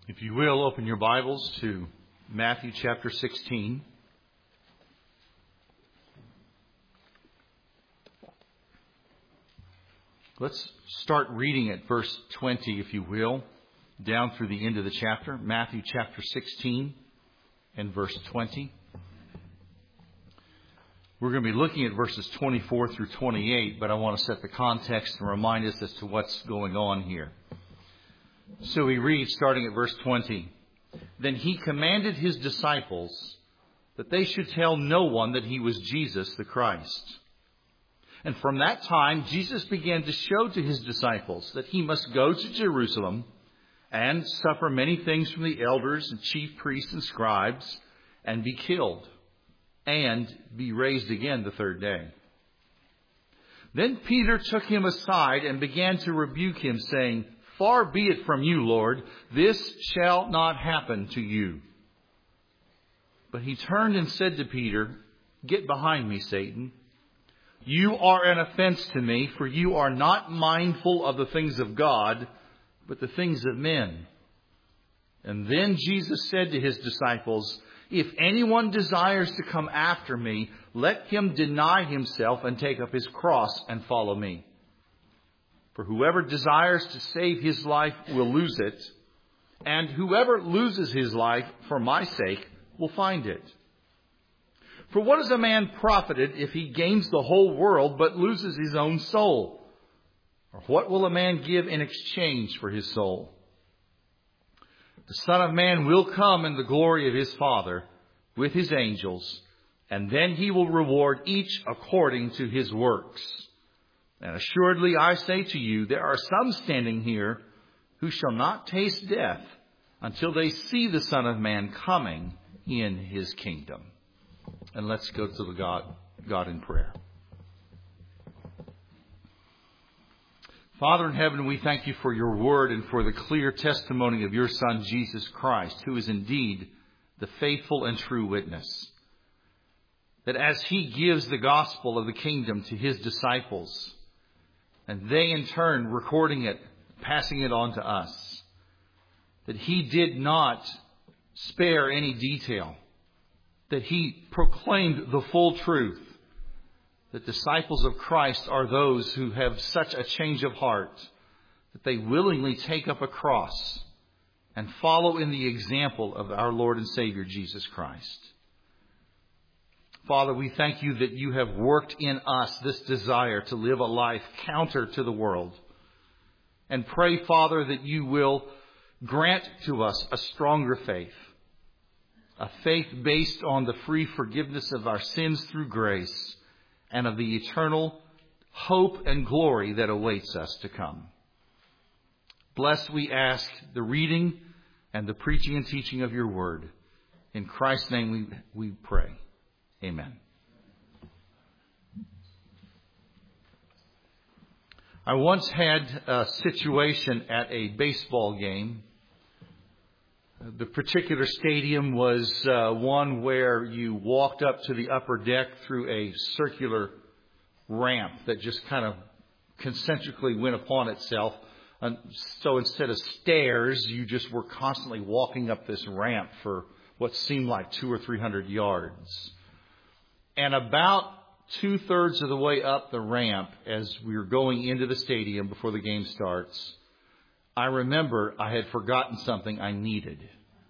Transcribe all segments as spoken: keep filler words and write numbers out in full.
If you will, open your Bibles to Matthew chapter sixteen. Let's start reading at verse twenty, if you will, down through the end of the chapter. Matthew chapter sixteen and verse twenty. We're going to be looking at verses twenty-four through twenty-eight, but I want to set the context and remind us as to what's going on here. So we read, starting at verse twenty, "Then he commanded his disciples that they should tell no one that he was Jesus the Christ. And from that time, Jesus began to show to his disciples that he must go to Jerusalem and suffer many things from the elders and chief priests and scribes and be killed and be raised again the third day. Then Peter took him aside and began to rebuke him, saying, 'Far be it from you, Lord, this shall not happen to you.' But he turned and said to Peter, 'Get behind me, Satan. You are an offense to me, for you are not mindful of the things of God, but the things of men.' And then Jesus said to his disciples, 'If anyone desires to come after me, let him deny himself and take up his cross and follow me. For whoever desires to save his life will lose it, and whoever loses his life for my sake will find it. For what is a man profited if he gains the whole world but loses his own soul? Or what will a man give in exchange for his soul? The Son of Man will come in the glory of his Father with his angels, and then he will reward each according to his works. And assuredly I say to you, there are some standing here who shall not taste death until they see the Son of Man coming in his kingdom.'" And let's go to the God, God in prayer. Father in heaven, we thank you for your word and for the clear testimony of your Son, Jesus Christ, who is indeed the faithful and true witness. That as he gives the gospel of the kingdom to his disciples, and they in turn recording it, passing it on to us, that he did not spare any detail, that he proclaimed the full truth, that disciples of Christ are those who have such a change of heart that they willingly take up a cross and follow in the example of our Lord and Savior Jesus Christ. Father, we thank you that you have worked in us this desire to live a life counter to the world. And pray, Father, that you will grant to us a stronger faith, a faith based on the free forgiveness of our sins through grace and of the eternal hope and glory that awaits us to come. Bless, we ask, the reading and the preaching and teaching of your word. In Christ's name we, we pray. Amen. I once had a situation at a baseball game. The particular stadium was uh, one where you walked up to the upper deck through a circular ramp that just kind of concentrically went upon itself. And so instead of stairs, you just were constantly walking up this ramp for what seemed like two or three hundred yards. And about two-thirds of the way up the ramp, as we were going into the stadium before the game starts, I remember I had forgotten something I needed.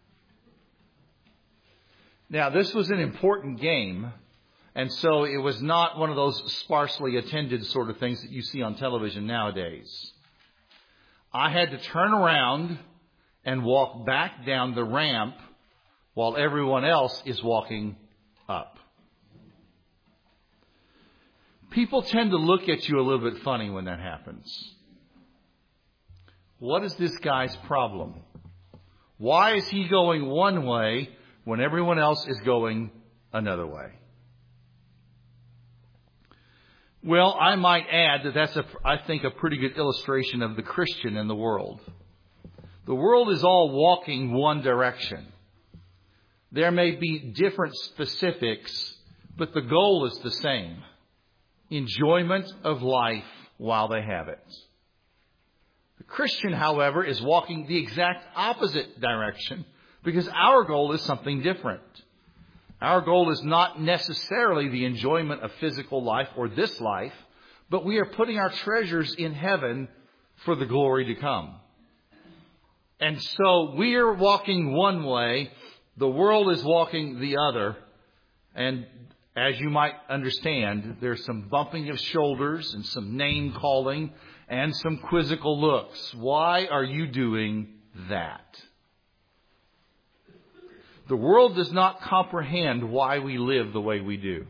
Now, this was an important game, and so it was not one of those sparsely attended sort of things that you see on television nowadays. I had to turn around and walk back down the ramp while everyone else is walking up. People tend to look at you a little bit funny when that happens. What is this guy's problem? Why is he going one way when everyone else is going another way? Well, I might add that that's, a, I think, a pretty good illustration of the Christian in the world. The world is all walking one direction. There may be different specifics, but the goal is the same. Enjoyment of life while they have it. The The Christian, however, is walking the exact opposite direction because our goal is something different. Our goal is not necessarily the enjoyment of physical life or this life, but we are putting our treasures in heaven for the glory to come. And so we are walking one way, the world is walking the other, and as you might understand, there's some bumping of shoulders and some name calling and some quizzical looks. Why are you doing that? The world does not comprehend why we live the way we do.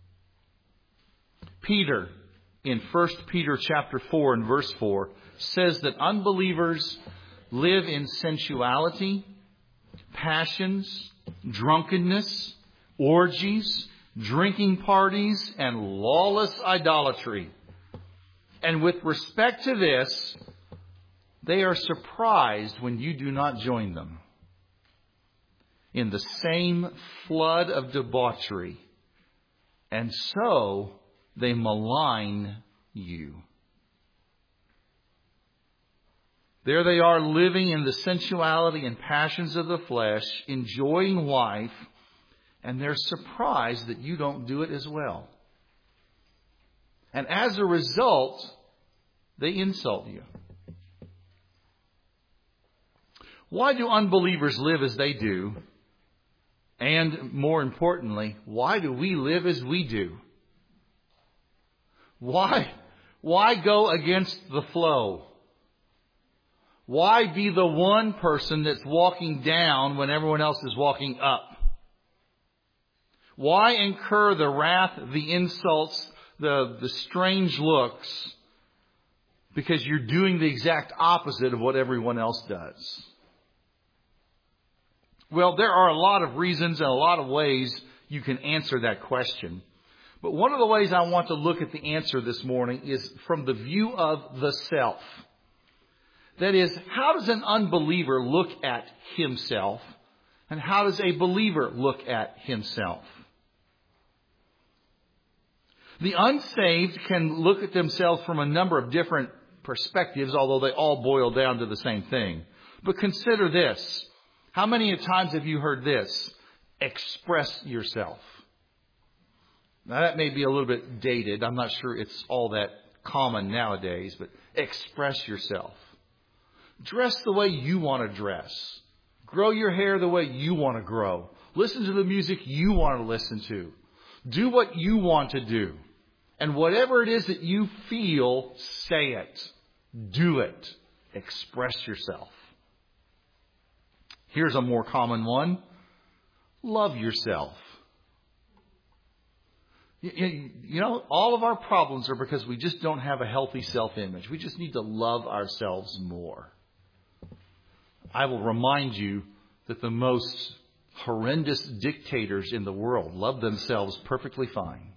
Peter, in First Peter chapter four and verse four, says that unbelievers live in sensuality, passions, drunkenness, orgies, drinking parties, and lawless idolatry. And with respect to this, they are surprised when you do not join them in the same flood of debauchery. And so they malign you. There they are living in the sensuality and passions of the flesh, enjoying life, and they're surprised that you don't do it as well. And as a result, they insult you. Why do unbelievers live as they do? And more importantly, why do we live as we do? Why, why go against the flow? Why be the one person that's walking down when everyone else is walking up? Why incur the wrath, the insults, the, the strange looks? Because you're doing the exact opposite of what everyone else does. Well, there are a lot of reasons and a lot of ways you can answer that question. But one of the ways I want to look at the answer this morning is from the view of the self. That is, how does an unbeliever look at himself? And how does a believer look at himself? The unsaved can look at themselves from a number of different perspectives, although they all boil down to the same thing. But consider this. How many times have you heard this? Express yourself. Now that may be a little bit dated. I'm not sure it's all that common nowadays, but express yourself. Dress the way you want to dress. Grow your hair the way you want to grow. Listen to the music you want to listen to. Do what you want to do. And whatever it is that you feel, say it. Do it. Express yourself. Here's a more common one. Love yourself. You, you know, all of our problems are because we just don't have a healthy self-image. We just need to love ourselves more. I will remind you that the most horrendous dictators in the world love themselves perfectly fine.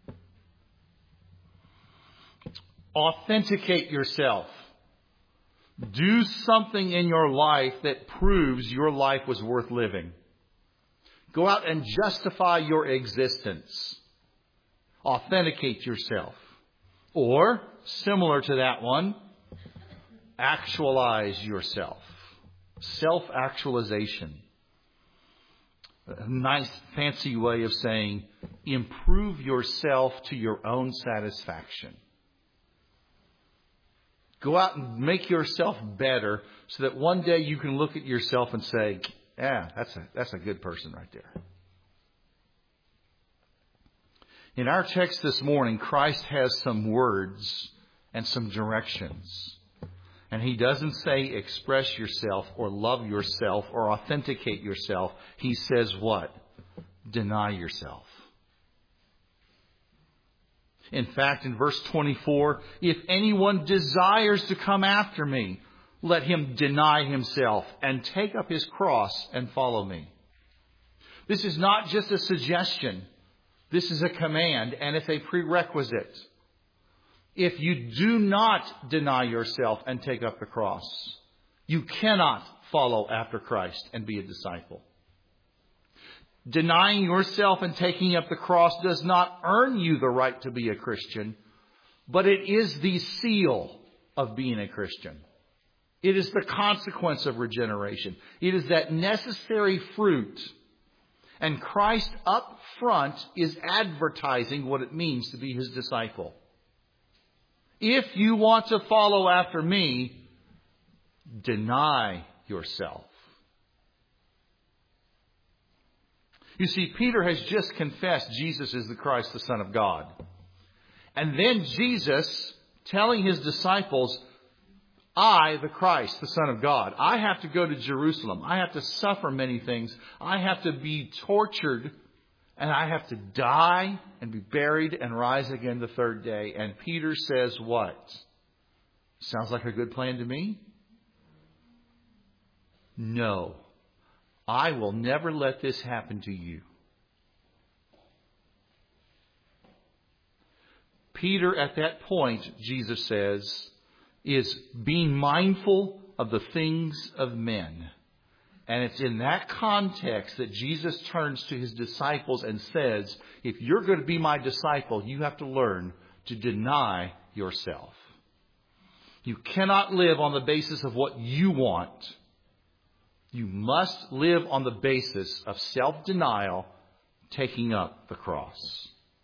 Authenticate yourself. Do something in your life that proves your life was worth living. Go out and justify your existence. Authenticate yourself. Or, similar to that one, actualize yourself. Self-actualization. A nice fancy way of saying improve yourself to your own satisfaction. Go out and make yourself better so that one day you can look at yourself and say, yeah, that's a, that's a good person right there. In our text this morning, Christ has some words and some directions. And he doesn't say express yourself or love yourself or authenticate yourself. He says what? Deny yourself. In fact, in verse twenty-four, if anyone desires to come after me, let him deny himself and take up his cross and follow me. This is not just a suggestion. This is a command, and it's a prerequisite. If you do not deny yourself and take up the cross, you cannot follow after Christ and be a disciple. Denying yourself and taking up the cross does not earn you the right to be a Christian, but it is the seal of being a Christian. It is the consequence of regeneration. It is that necessary fruit. And Christ up front is advertising what it means to be His disciple. If you want to follow after me, deny yourself. You see, Peter has just confessed Jesus is the Christ, the Son of God. And then Jesus telling His disciples, I, the Christ, the Son of God, I have to go to Jerusalem. I have to suffer many things. I have to be tortured. And I have to die and be buried and rise again the third day. And Peter says what? Sounds like a good plan to me? No. I will never let this happen to you. Peter, at that point, Jesus says, is being mindful of the things of men. And it's in that context that Jesus turns to His disciples and says, if you're going to be my disciple, you have to learn to deny yourself. You cannot live on the basis of what you want. You must live on the basis of self-denial, taking up the cross.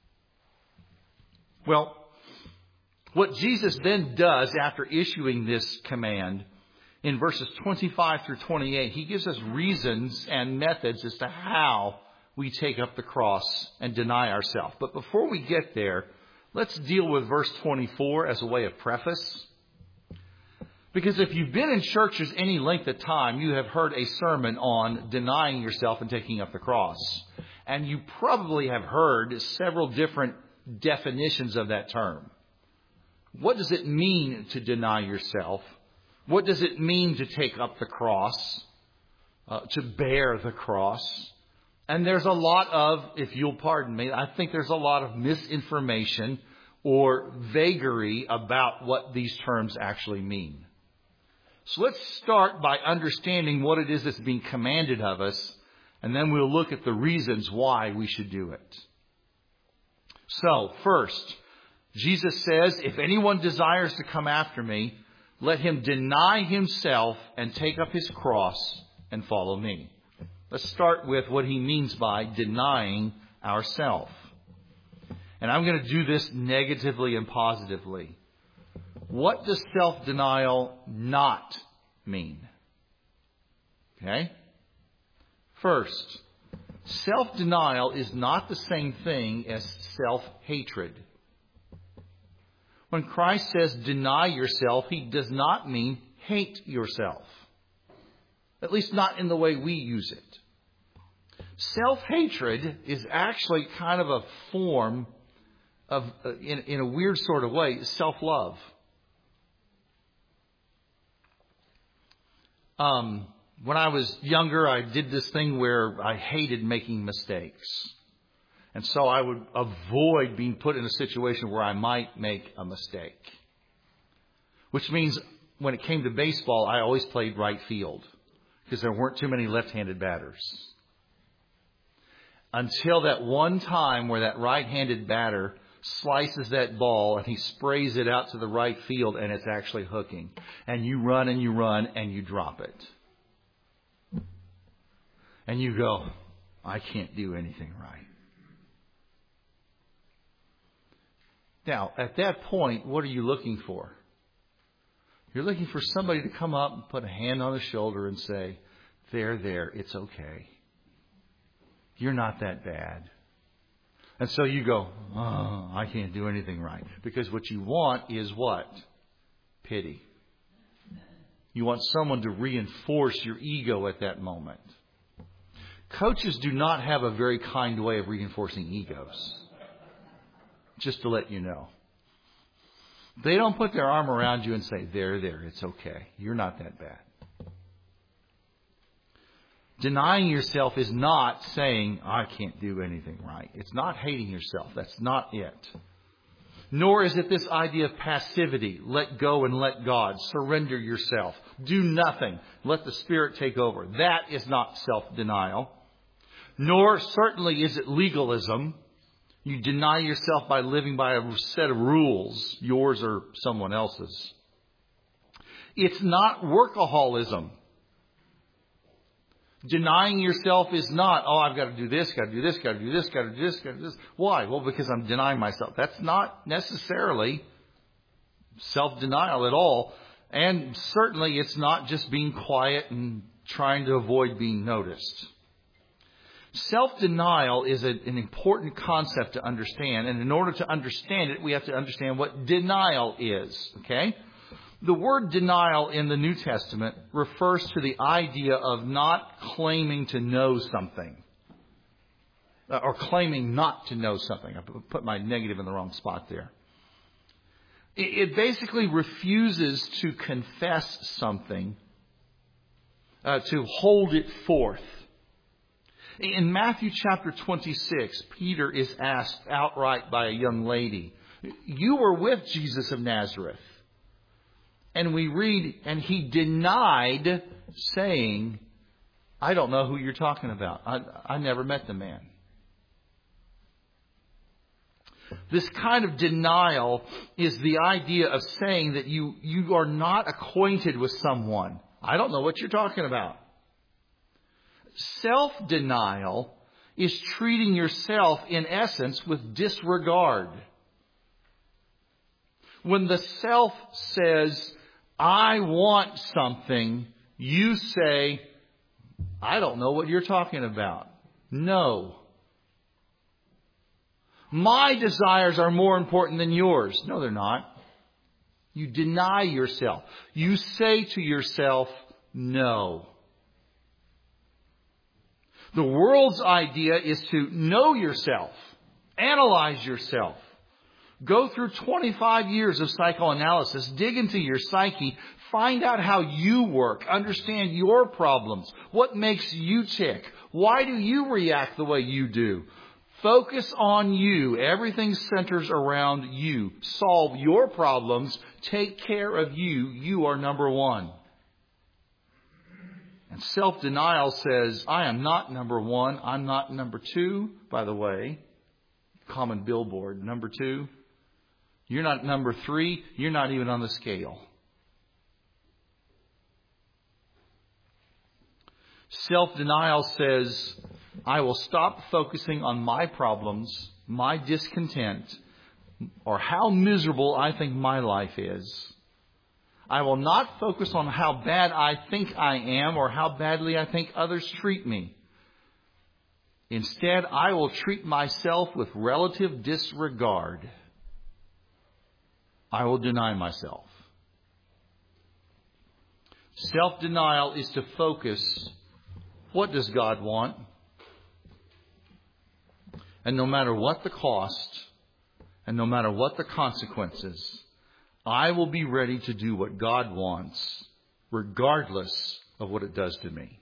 Well, what Jesus then does after issuing this command, in verses twenty-five through twenty-eight, He gives us reasons and methods as to how we take up the cross and deny ourselves. But before we get there, let's deal with verse twenty-four as a way of preface. Because if you've been in churches any length of time, you have heard a sermon on denying yourself and taking up the cross. And you probably have heard several different definitions of that term. What does it mean to deny yourself? What does it mean to take up the cross? Uh, to bear the cross? And there's a lot of, if you'll pardon me, I think there's a lot of misinformation or vagary about what these terms actually mean. So let's start by understanding what it is that's being commanded of us, and then we'll look at the reasons why we should do it. So, first, Jesus says, if anyone desires to come after me, let him deny himself and take up his cross and follow me. Let's start with what He means by denying ourselves. And I'm going to do this negatively and positively. What does self-denial not mean? Okay? First, self-denial is not the same thing as self-hatred. When Christ says deny yourself, He does not mean hate yourself. At least not in the way we use it. Self-hatred is actually kind of a form of, in, in a weird sort of way, self-love. Um, when I was younger, I did this thing where I hated making mistakes. And so I would avoid being put in a situation where I might make a mistake. Which means when it came to baseball, I always played right field. Because there weren't too many left-handed batters. Until that one time where that right-handed batter slices that ball and he sprays it out to the right field and it's actually hooking. And you run and you run and you drop it. And you go, I can't do anything right. Now, at that point, what are you looking for? You're looking for somebody to come up and put a hand on the shoulder and say, there, there, it's okay. You're not that bad. And so you go, oh, I can't do anything right. Because what you want is what? Pity. You want someone to reinforce your ego at that moment. Coaches do not have a very kind way of reinforcing egos. Just to let you know. They don't put their arm around you and say, there, there, it's okay. You're not that bad. Denying yourself is not saying, I can't do anything right. It's not hating yourself. That's not it. Nor is it this idea of passivity. Let go and let God. Surrender yourself. Do nothing. Let the Spirit take over. That is not self-denial. Nor certainly is it legalism. You deny yourself by living by a set of rules, yours or someone else's. It's not workaholism. Denying yourself is not, oh, I've got to do this, got to do this, got to do this, got to do this, got to do this. Why? Well, because I'm denying myself. That's not necessarily self-denial at all. And certainly it's not just being quiet and trying to avoid being noticed. Self-denial is a, an important concept to understand. And in order to understand it, we have to understand what denial is. Okay? The word denial in the New Testament refers to the idea of not claiming to know something. Or claiming not to know something. I put my negative in the wrong spot there. It basically refuses to confess something, uh, to hold it forth. In Matthew chapter twenty-six, Peter is asked outright by a young lady, "You were with Jesus of Nazareth." And we read, and he denied saying, "I don't know who you're talking about. I, I never met the man." This kind of denial is the idea of saying that you, you are not acquainted with someone. I don't know what you're talking about. Self-denial is treating yourself, in essence, with disregard. When the self says, I want something, you say, I don't know what you're talking about. No. My desires are more important than yours. No, they're not. You deny yourself. You say to yourself, no. The world's idea is to know yourself, analyze yourself, go through twenty-five years of psychoanalysis, dig into your psyche, find out how you work, understand your problems, what makes you tick, why do you react the way you do. Focus on you. Everything centers around you. Solve your problems. Take care of you. You are number one. And self-denial says, I am not number one. I'm not number two. By the way, common billboard, number two. You're not number three. You're not even on the scale. Self-denial says, I will stop focusing on my problems, my discontent, or how miserable I think my life is. I will not focus on how bad I think I am or how badly I think others treat me. Instead, I will treat myself with relative disregard. I will deny myself. Self-denial is to focus, what does God want? And no matter what the cost, and no matter what the consequences, I will be ready to do what God wants, regardless of what it does to me.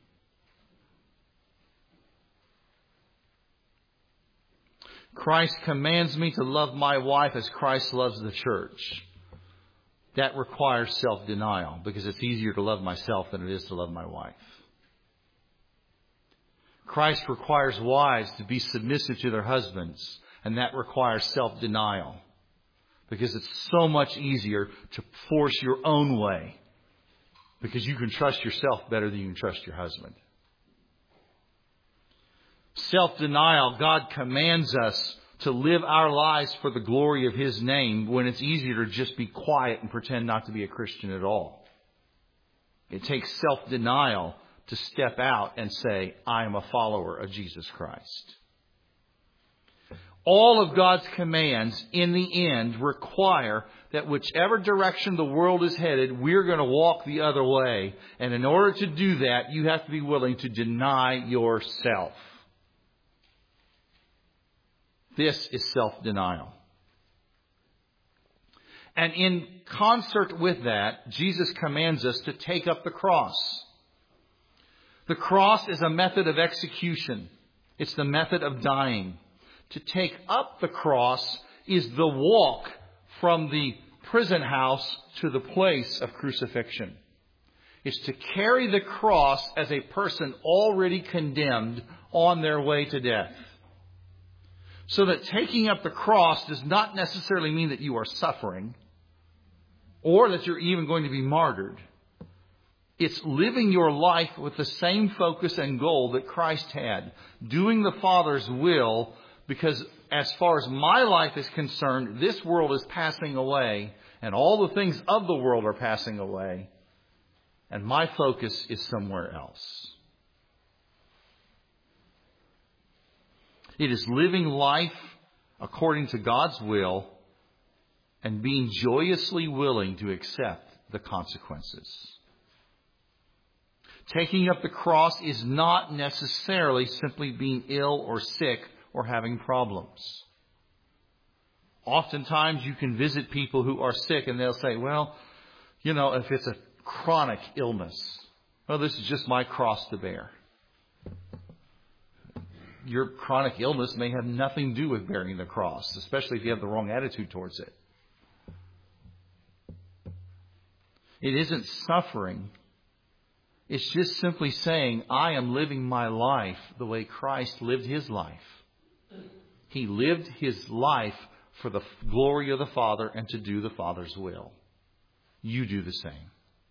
Christ commands me to love my wife as Christ loves the church. That requires self-denial, because it's easier to love myself than it is to love my wife. Christ requires wives to be submissive to their husbands, and that requires self-denial, because it's so much easier to force your own way, because you can trust yourself better than you can trust your husband. Self-denial, God commands us to live our lives for the glory of His name when it's easier to just be quiet and pretend not to be a Christian at all. It takes self-denial to step out and say, I am a follower of Jesus Christ. All of God's commands in the end require that whichever direction the world is headed, we're going to walk the other way. And in order to do that, you have to be willing to deny yourself. This is self-denial. And in concert with that, Jesus commands us to take up the cross. The cross is a method of execution. It's the method of dying. To take up the cross is the walk from the prison house to the place of crucifixion. It's to carry the cross as a person already condemned on their way to death. So that taking up the cross does not necessarily mean that you are suffering or that you're even going to be martyred. It's living your life with the same focus and goal that Christ had. Doing the Father's will, because as far as my life is concerned, this world is passing away and all the things of the world are passing away. And my focus is somewhere else. It is living life according to God's will and being joyously willing to accept the consequences. Taking up the cross is not necessarily simply being ill or sick or having problems. Oftentimes you can visit people who are sick and they'll say, well, you know, if it's a chronic illness, well, this is just my cross to bear. Your chronic illness may have nothing to do with bearing the cross, especially if you have the wrong attitude towards it. It isn't suffering. It's just simply saying, I am living my life the way Christ lived his life. He lived his life for the glory of the Father and to do the Father's will. You do the same.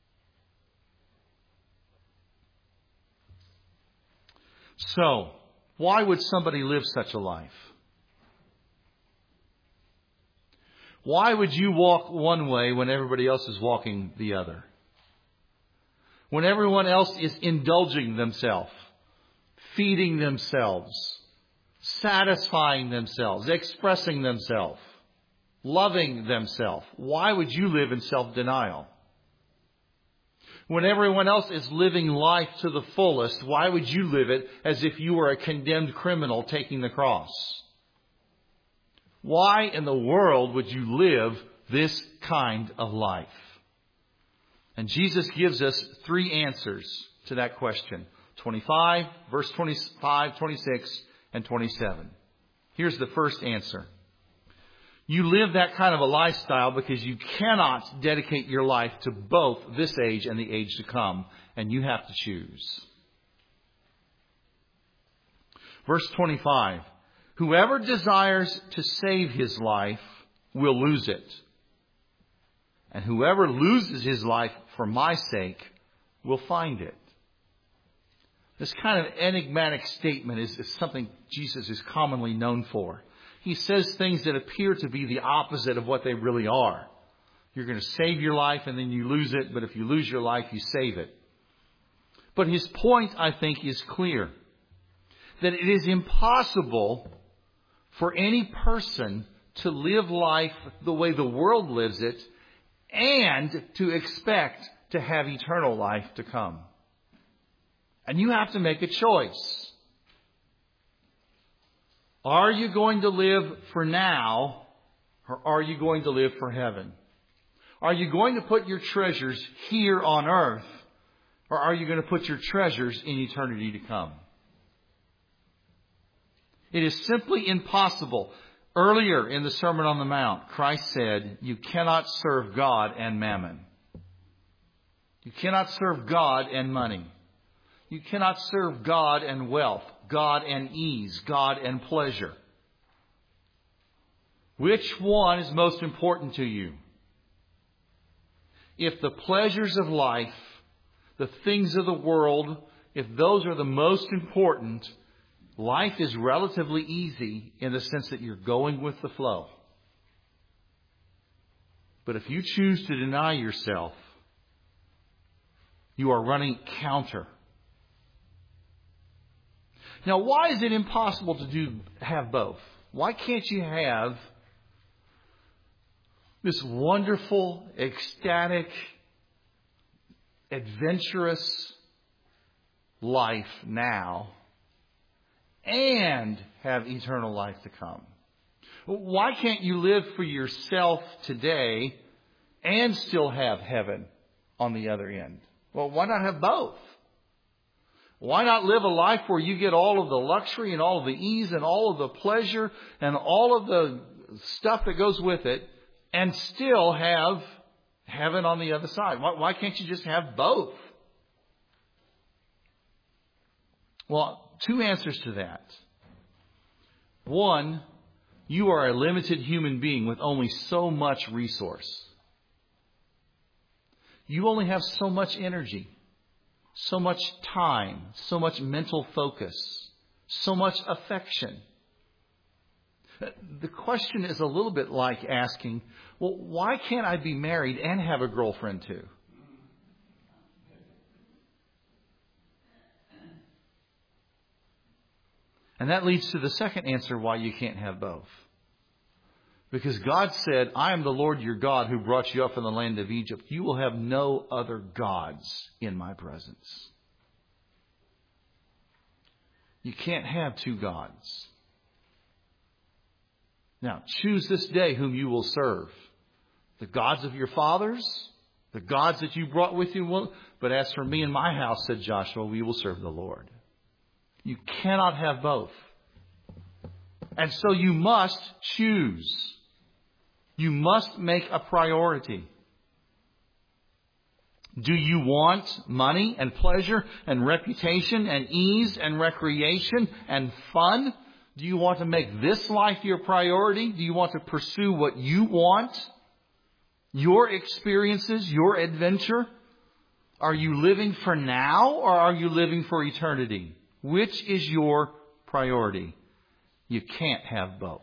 So, why would somebody live such a life? Why would you walk one way when everybody else is walking the other? When everyone else is indulging themselves, feeding themselves, satisfying themselves, expressing themselves, loving themselves. Why would you live in self-denial? When everyone else is living life to the fullest, why would you live it as if you were a condemned criminal taking the cross? Why in the world would you live this kind of life? And Jesus gives us three answers to that question. twenty-five, verse twenty-five, twenty-six, and twenty-seven. Here's the first answer. You live that kind of a lifestyle because you cannot dedicate your life to both this age and the age to come. And you have to choose. Verse twenty-five. Whoever desires to save his life will lose it. And whoever loses his life for my sake will find it. This kind of enigmatic statement is, is something Jesus is commonly known for. He says things that appear to be the opposite of what they really are. You're going to save your life and then you lose it, but if you lose your life, you save it. But his point, I think, is clear. That it is impossible for any person to live life the way the world lives it and to expect to have eternal life to come. And you have to make a choice. Are you going to live for now, or are you going to live for heaven? Are you going to put your treasures here on earth, or are you going to put your treasures in eternity to come? It is simply impossible. Earlier in the Sermon on the Mount, Christ said, you cannot serve God and mammon. You cannot serve God and money. You cannot serve God and wealth, God and ease, God and pleasure. Which one is most important to you? If the pleasures of life, the things of the world, if those are the most important, life is relatively easy in the sense that you're going with the flow. But if you choose to deny yourself, you are running counter. Now, why is it impossible to do have both? Why can't you have this wonderful, ecstatic, adventurous life now and have eternal life to come? Why can't you live for yourself today and still have heaven on the other end? Well, why not have both? Why not live a life where you get all of the luxury and all of the ease and all of the pleasure and all of the stuff that goes with it and still have heaven on the other side? Why, why can't you just have both? Well, two answers to that. One, you are a limited human being with only so much resource. You only have so much energy. so much time, so much mental focus, so much affection. The question is a little bit like asking, well, why can't I be married and have a girlfriend too? And that leads to the second answer why you can't have both. Because God said, I am the Lord your God who brought you up from the land of Egypt. You will have no other gods in my presence. You can't have two gods. Now, choose this day whom you will serve. The gods of your fathers, the gods that you brought with you. But as for me and my house, said Joshua, we will serve the Lord. You cannot have both. And so you must choose. You must make a priority. Do you want money and pleasure and reputation and ease and recreation and fun? Do you want to make this life your priority? Do you want to pursue what you want? Your experiences, your adventure? Are you living for now or are you living for eternity? Which is your priority? You can't have both.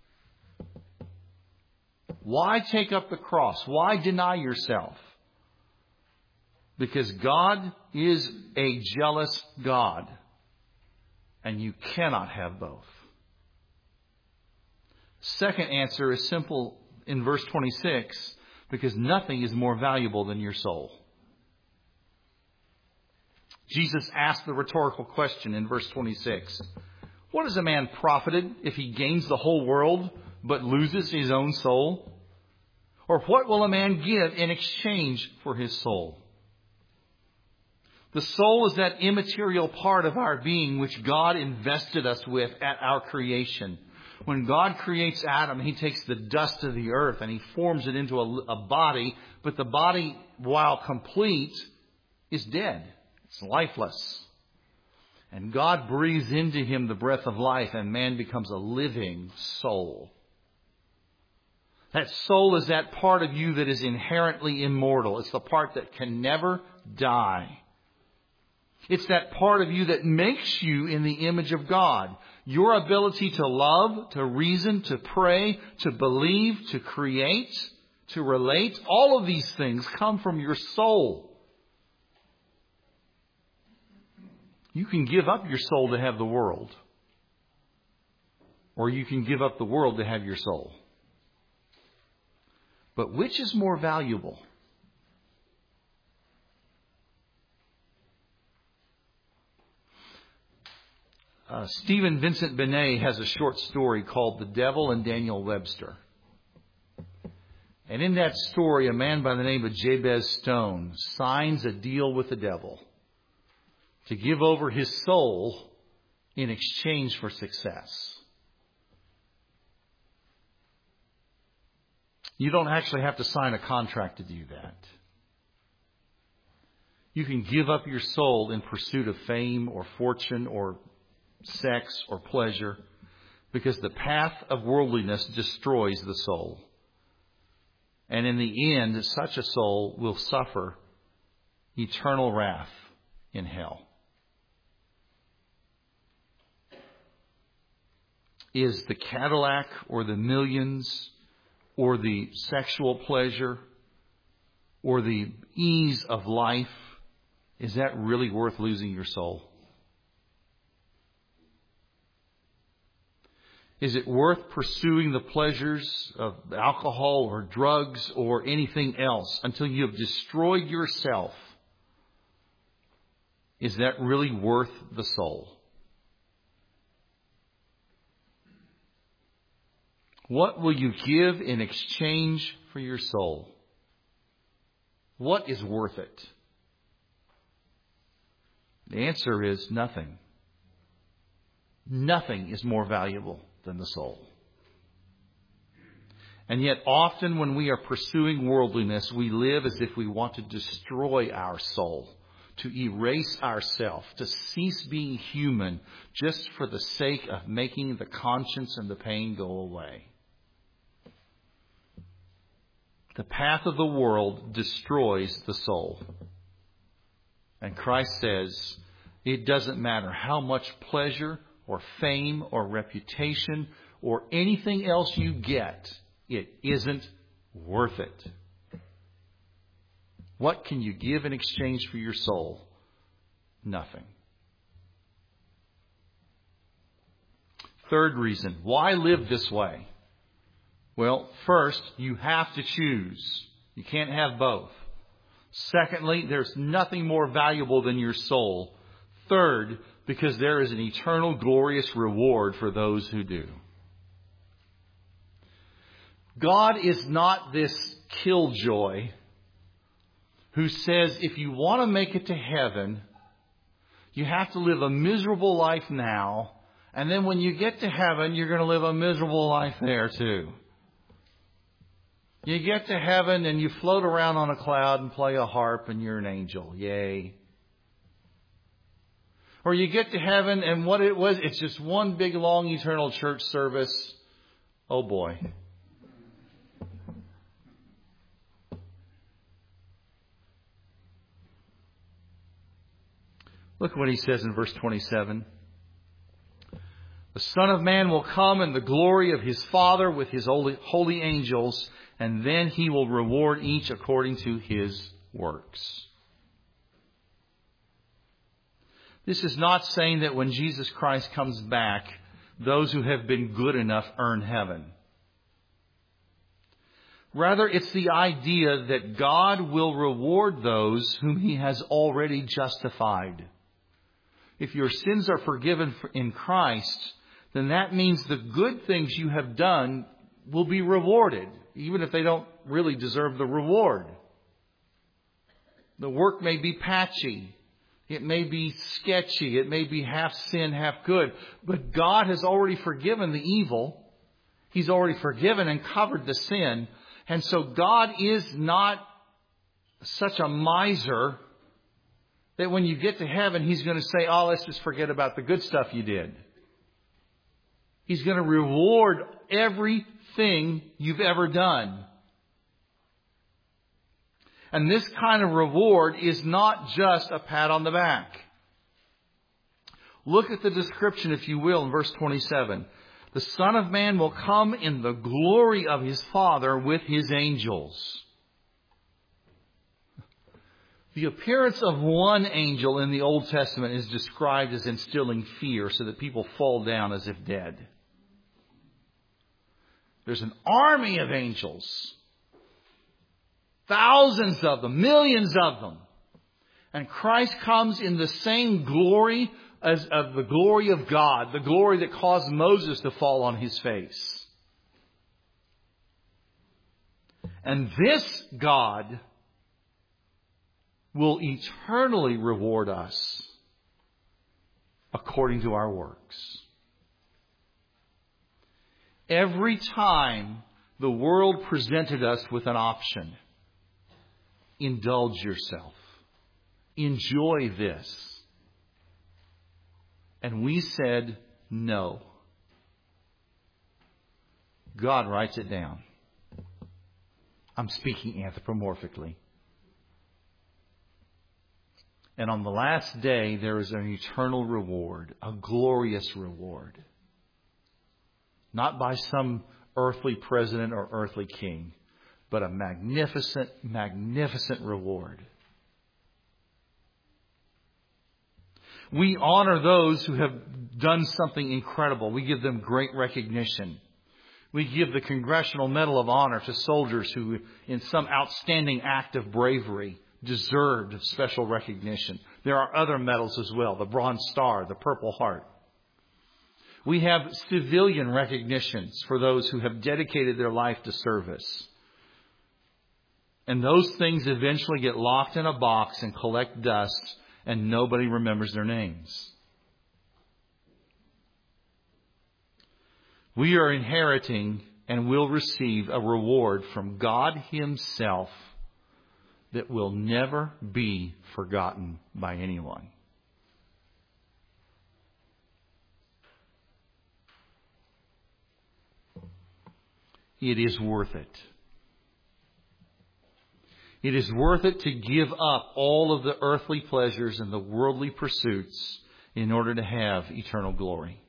Why take up the cross? Why deny yourself? Because God is a jealous God, and you cannot have both. Second answer is simple in verse twenty-six, because nothing is more valuable than your soul. Jesus asked the rhetorical question in verse twenty-six. What is a man profited if he gains the whole world but loses his own soul? Or what will a man give in exchange for his soul? The soul is that immaterial part of our being which God invested us with at our creation. When God creates Adam, he takes the dust of the earth and he forms it into a, a body. But the body, while complete, is dead. It's lifeless. And God breathes into him the breath of life, and man becomes a living soul. That soul is that part of you that is inherently immortal. It's the part that can never die. It's that part of you that makes you in the image of God. Your ability to love, to reason, to pray, to believe, to create, to relate, all of these things come from your soul. You can give up your soul to have the world. Or you can give up the world to have your soul. But which is more valuable? Uh, Stephen Vincent Benet has a short story called The Devil and Daniel Webster. And in that story, a man by the name of Jabez Stone signs a deal with the devil to give over his soul in exchange for success. You don't actually have to sign a contract to do that. You can give up your soul in pursuit of fame or fortune or sex or pleasure, because the path of worldliness destroys the soul. And in the end, such a soul will suffer eternal wrath in hell. Is the Cadillac or the millions or the sexual pleasure or the ease of life, is that really worth losing your soul? Is it worth pursuing the pleasures of alcohol or drugs or anything else until you have destroyed yourself? Is that really worth the soul? What will you give in exchange for your soul? What is worth it? The answer is nothing. Nothing is more valuable than the soul. And yet often when we are pursuing worldliness, we live as if we want to destroy our soul, to erase ourselves, to cease being human just for the sake of making the conscience and the pain go away. The path of the world destroys the soul. And Christ says, it doesn't matter how much pleasure or fame or reputation or anything else you get, it isn't worth it. What can you give in exchange for your soul? Nothing. Third reason, why live this way? Well, first, you have to choose. You can't have both. Secondly, there's nothing more valuable than your soul. Third, because there is an eternal glorious reward for those who do. God is not this killjoy who says if you want to make it to heaven, you have to live a miserable life now, and then when you get to heaven, you're going to live a miserable life there too. You get to heaven and you float around on a cloud and play a harp and you're an angel. Yay. Or you get to heaven and what it was, it's just one big long eternal church service. Oh boy. Look what he says in verse twenty-seven. The Son of Man will come in the glory of his Father with his holy, holy angels, and then he will reward each according to his works. This is not saying that when Jesus Christ comes back, those who have been good enough earn heaven. Rather, it's the idea that God will reward those whom he has already justified. If your sins are forgiven in Christ, then that means the good things you have done will be rewarded, even if they don't really deserve the reward. The work may be patchy. It may be sketchy. It may be half sin, half good. But God has already forgiven the evil. He's already forgiven and covered the sin. And so God is not such a miser that when you get to heaven, he's going to say, oh, let's just forget about the good stuff you did. He's going to reward everything you've ever done. And this kind of reward is not just a pat on the back. Look at the description, if you will, in verse twenty-seven. The Son of Man will come in the glory of his Father with his angels. The appearance of one angel in the Old Testament is described as instilling fear so that people fall down as if dead. There's an army of angels. Thousands of them, millions of them. And Christ comes in the same glory as of the glory of God, the glory that caused Moses to fall on his face. And this God will eternally reward us according to our works. Every time the world presented us with an option, indulge yourself, enjoy this, and we said no, God writes it down. I'm speaking anthropomorphically. And on the last day, there is an eternal reward, a glorious reward. Not by some earthly president or earthly king, but a magnificent, magnificent reward. We honor those who have done something incredible. We give them great recognition. We give the Congressional Medal of Honor to soldiers who, in some outstanding act of bravery, deserved special recognition. There are other medals as well, the Bronze Star, the Purple Heart. We have civilian recognitions for those who have dedicated their life to service. And those things eventually get locked in a box and collect dust, and nobody remembers their names. We are inheriting and will receive a reward from God Himself that will never be forgotten by anyone. It is worth it. It is worth it to give up all of the earthly pleasures and the worldly pursuits in order to have eternal glory.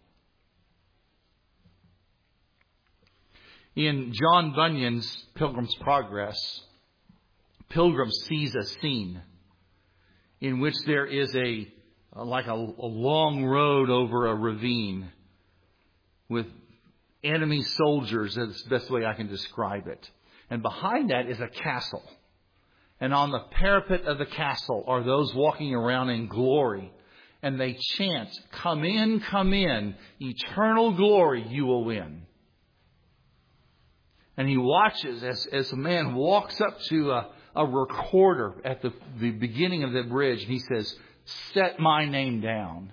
In John Bunyan's Pilgrim's Progress, Pilgrim sees a scene in which there is a like a, a long road over a ravine with enemy soldiers. That's the best way I can describe it. And behind that is a castle. And on the parapet of the castle are those walking around in glory. And they chant, "Come in, come in, eternal glory you will win." And he watches as, as a man walks up to a, a recorder at the, the beginning of the bridge. And he says, "Set my name down."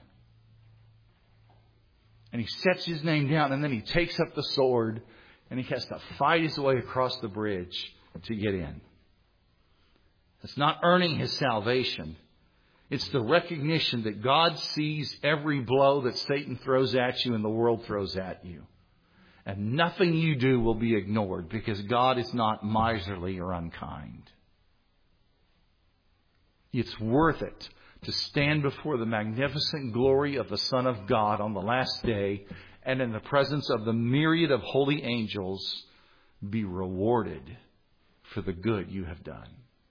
And he sets his name down, and then he takes up the sword and he has to fight his way across the bridge to get in. It's not earning his salvation. It's the recognition that God sees every blow that Satan throws at you and the world throws at you. And nothing you do will be ignored because God is not miserly or unkind. It's worth it to stand before the magnificent glory of the Son of God on the last day and in the presence of the myriad of holy angels be rewarded for the good you have done.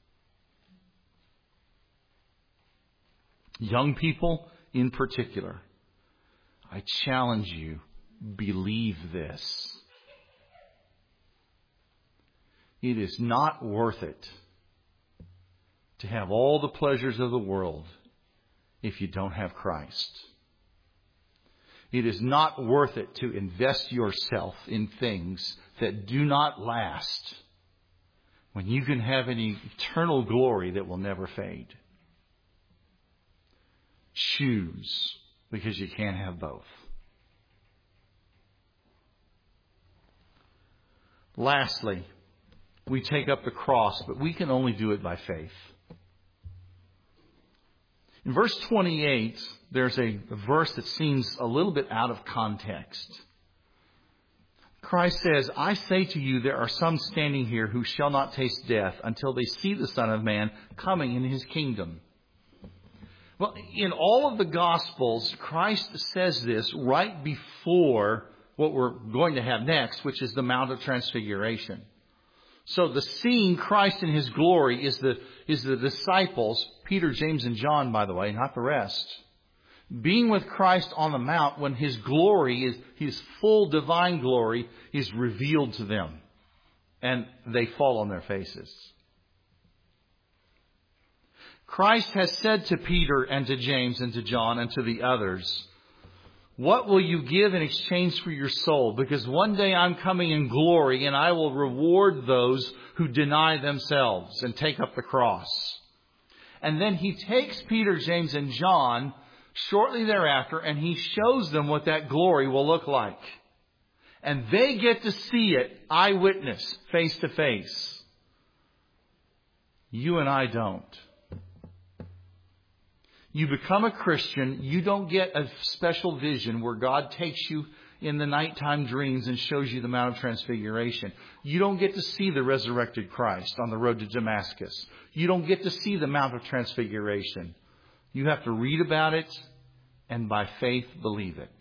Young people in particular, I challenge you, believe this. It is not worth it to have all the pleasures of the world if you don't have Christ. It is not worth it to invest yourself in things that do not last when you can have an eternal glory that will never fade. Choose, because you can't have both. Lastly, we take up the cross, but we can only do it by faith. In verse twenty-eight, there's a verse that seems a little bit out of context. Christ says, "I say to you, there are some standing here who shall not taste death until they see the Son of Man coming in his kingdom." Well, in all of the Gospels, Christ says this right before what we're going to have next, which is the Mount of Transfiguration. So the seeing Christ in his glory is the, is the disciples, Peter, James, and John, by the way, not the rest, being with Christ on the Mount when his glory, is his full divine glory, is revealed to them. And they fall on their faces. Christ has said to Peter and to James and to John and to the others, "What will you give in exchange for your soul? Because one day I'm coming in glory and I will reward those who deny themselves and take up the cross." And then he takes Peter, James, and John shortly thereafter and he shows them what that glory will look like. And they get to see it eyewitness, face to face. You and I don't. You become a Christian, you don't get a special vision where God takes you in the nighttime dreams and shows you the Mount of Transfiguration. You don't get to see the resurrected Christ on the road to Damascus. You don't get to see the Mount of Transfiguration. You have to read about it and by faith believe it.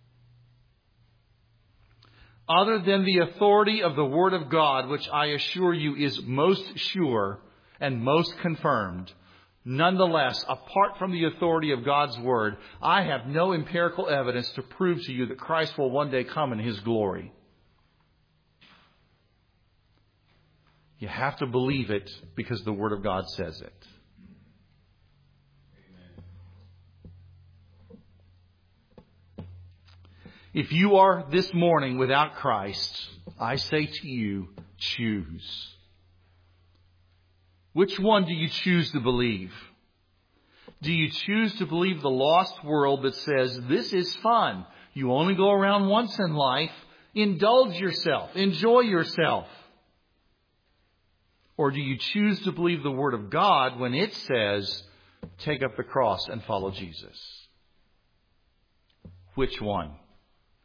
Other than the authority of the Word of God, which I assure you is most sure and most confirmed, nonetheless, apart from the authority of God's Word, I have no empirical evidence to prove to you that Christ will one day come in his glory. You have to believe it because the Word of God says it. If you are this morning without Christ, I say to you, choose. Which one do you choose to believe? Do you choose to believe the lost world that says, this is fun, you only go around once in life, indulge yourself, enjoy yourself? Or do you choose to believe the Word of God when it says, take up the cross and follow Jesus? Which one?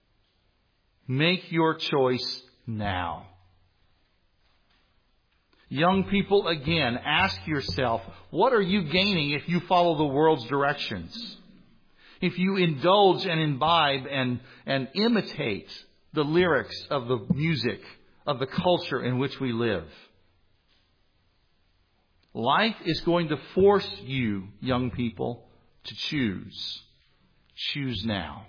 Make your choice now. Young people, again, ask yourself, what are you gaining if you follow the world's directions? If you indulge and imbibe and, and imitate the lyrics of the music, of the culture in which we live. Life is going to force you, young people, to choose. Choose now.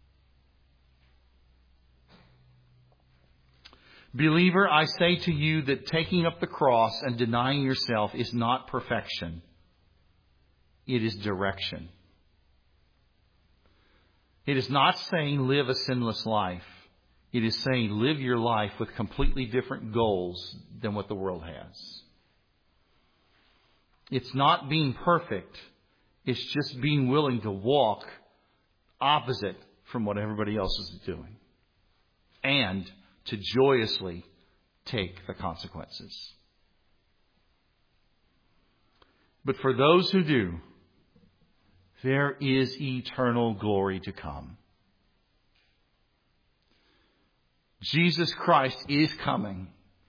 Believer, I say to you that taking up the cross and denying yourself is not perfection. It is direction. It is not saying live a sinless life. It is saying live your life with completely different goals than what the world has. It's not being perfect. It's just being willing to walk opposite from what everybody else is doing. And to joyously take the consequences. But for those who do, there is eternal glory to come. Jesus Christ is coming.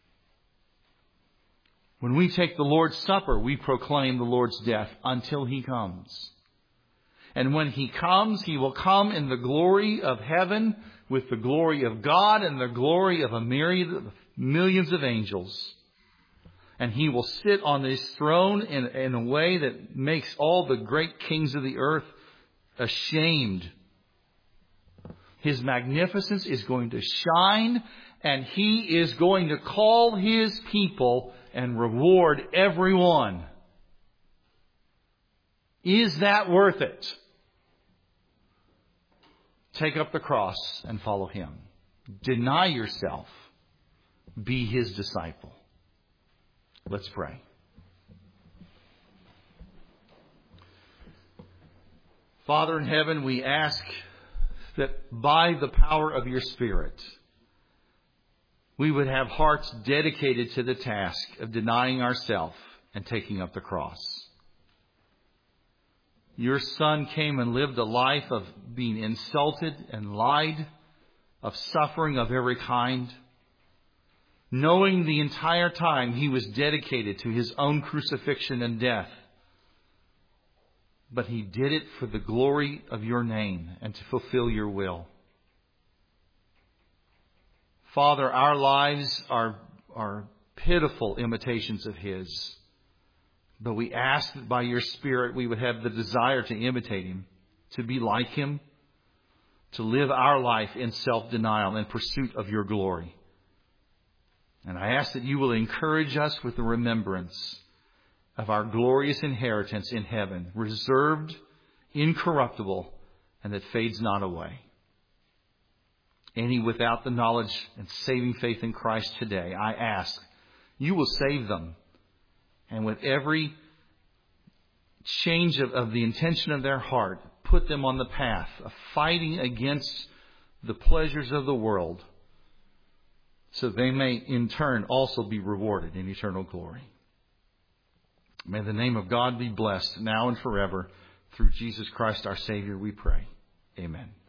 When we take the Lord's Supper, we proclaim the Lord's death until He comes. And when He comes, He will come in the glory of heaven, with the glory of God and the glory of a myriad of millions of angels. And He will sit on His throne in, in a way that makes all the great kings of the earth ashamed. His magnificence is going to shine, and He is going to call His people and reward everyone. Is that worth it? Take up the cross and follow Him. Deny yourself. Be His disciple. Let's pray. Father in heaven, we ask that by the power of your Spirit, we would have hearts dedicated to the task of denying ourselves and taking up the cross. Your Son came and lived a life of being insulted and lied, of suffering of every kind, knowing the entire time He was dedicated to His own crucifixion and death. But He did it for the glory of your name and to fulfill your will. Father, our lives are, are pitiful imitations of His. But we ask that by your Spirit we would have the desire to imitate Him, to be like Him, to live our life in self-denial and pursuit of your glory. And I ask that you will encourage us with the remembrance of our glorious inheritance in heaven, reserved, incorruptible, and that fades not away. Any without the knowledge and saving faith in Christ today, I ask, you will save them. And with every change of, of the intention of their heart, put them on the path of fighting against the pleasures of the world, so they may in turn also be rewarded in eternal glory. May the name of God be blessed now and forever. Through Jesus Christ our Savior we pray. Amen.